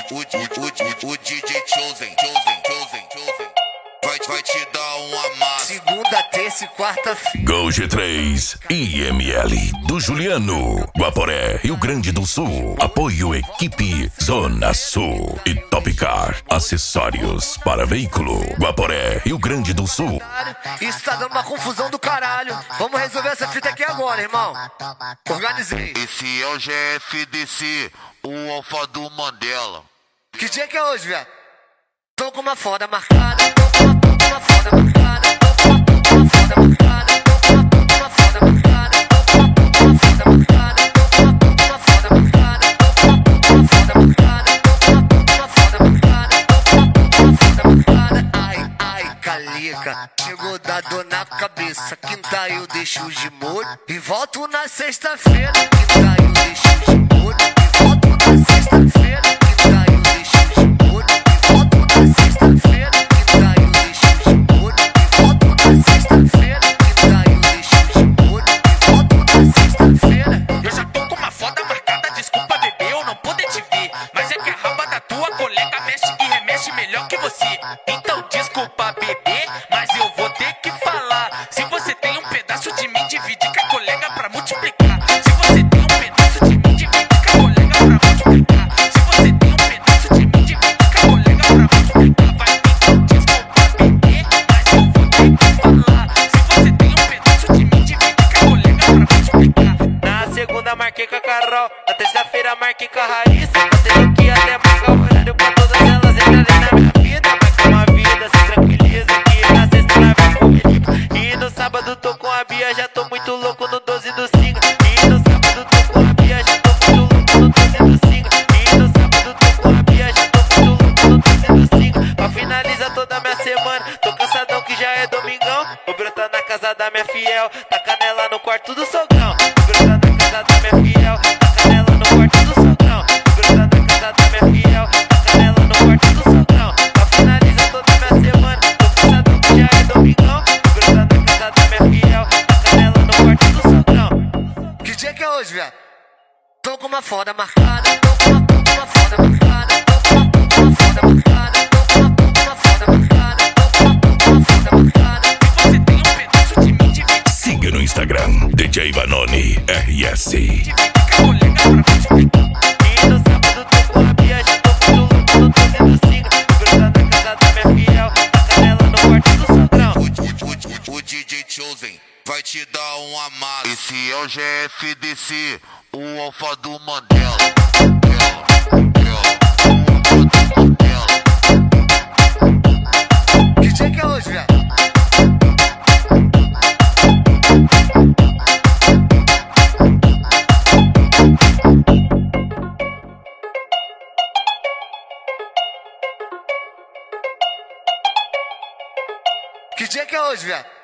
O DJ Chosen vai te dar uma massa. Segunda, terça e quarta-feira. Go G3 IML do Juliano, Guaporé, Rio Grande do Sul. Apoio equipe Zona Sul e Top Car, acessórios para veículo. Guaporé, Rio Grande do Sul. Isso tá dando uma confusão do caralho. Vamos resolver essa fita aqui agora, irmão. Organizei. Esse é o GFDC, o alfa do Mandela. Que dia que é hoje, velho? Tô com uma foda marcada. Tô com uma foda marcada. Tô com uma foda marcada. Tô com uma foda marcada. Tô com uma foda marcada. Tô com uma foda marcada. Tô com uma foda marcada. Tô com uma foda marcada. Tô com uma foda marcada. Ai, ai, calica. Chegou da dor na cabeça. Quinta eu deixo de molho e volto na sexta-feira. Quinta eu deixo de molho e volto na sexta-feira. Quinta eu deixo de molho e volto na sexta-feira. Quinta eu deixo de molho e volto na sexta-feira. Quinta eu deixo de molho e volto na sexta-feira. Eu já tô com uma foda marcada, desculpa bebê, eu não poder te ver. Mas é que a raba da tua colega mexe e remexe melhor que você. Então desculpa bebê, mas eu vou ter que falar. Se você tem um pedaço de mim, divide com a colega pra multiplicar. Se você tem um pedaço de mim, divide com a colega pra multiplicar. Se você tem um pedaço de mim, divide com a colega pra multiplicar. Vai, então desculpa bebê, mas eu vou ter que falar. Se você tem um pedaço de mim, divide com a colega pra multiplicar. Na segunda marquei com a Carol, na terça-feira marquei com a Raíssa. Tendo que até marcar o horário pra todas elas entrarem na minha vida. Mas com a vida se tranquiliza, que na sexta nós vai comigo. E no sábado tô com a Bia, já tô muito louco no 12 do 5. E no sábado tô com a Bia, já tô muito louco no 12 do 5. E no sábado tô com a Bia, já tô muito louco no 12 do 5. Pra finalizar toda a minha semana, tô cansadão que já é domingão. Vou brotar na casa da minha fiel, tá canela no quarto do sogrão. Vou brotar na casa da minha fiel, tá canela no quarto do sogrão. Vou brotar na casa da minha fiel, tá canela no quarto do sogrão. Pra finalizar toda a minha semana, tô cansadão que já é domingão. Vou brotar na casa da minha fiel, tá canela no quarto do sogrão. Que dia que é hoje, velho? Tô com uma foda marcada. Tô com uma foda marcada. Tô com uma foda marcada. Tô com uma foda marcada. Tô com uma foda marcada. Se você tem um pedaço de mim, divide Siga no Instagram DJ Vanoni RS. com a colega pra multiplicar. E no sábado tô com a Bia, já tô muito louco no 12 do 5. Vou brotar na casa da minha fiel, tá canela no quarto do sogrão. O DJ Chosen vai te dar uma massa. Esse é o GFDC, o alfa do Mandela. Que dia que é hoje, velho? Que dia que é hoje, velho?